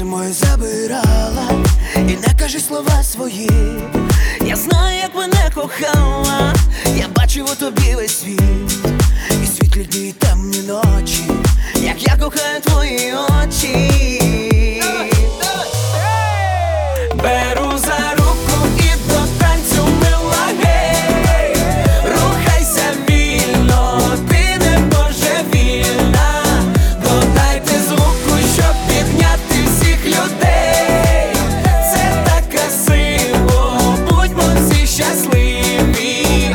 мої забирала, і не кажи слова свої. Я знаю, як мене кохала, я бачив у тобі весь світ. І світлі дні, і темні ночі, як я кохаю твої очі. Беру за руку і до танцю, мила, гей. Рухайся вільно, ти не божевільна. Додайте звуку, щоб підняти всіх людей. Це так красиво, будьмо всі щасливі.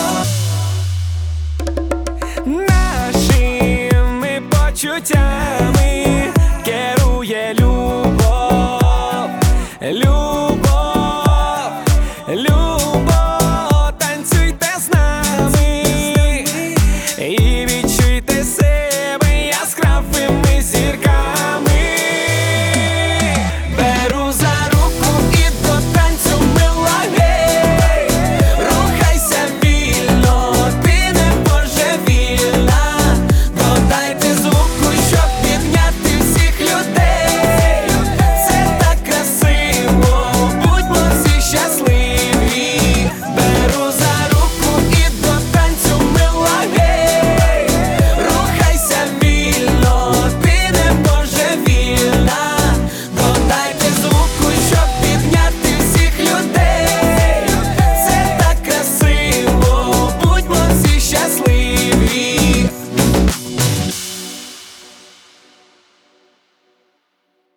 Нашими почуттями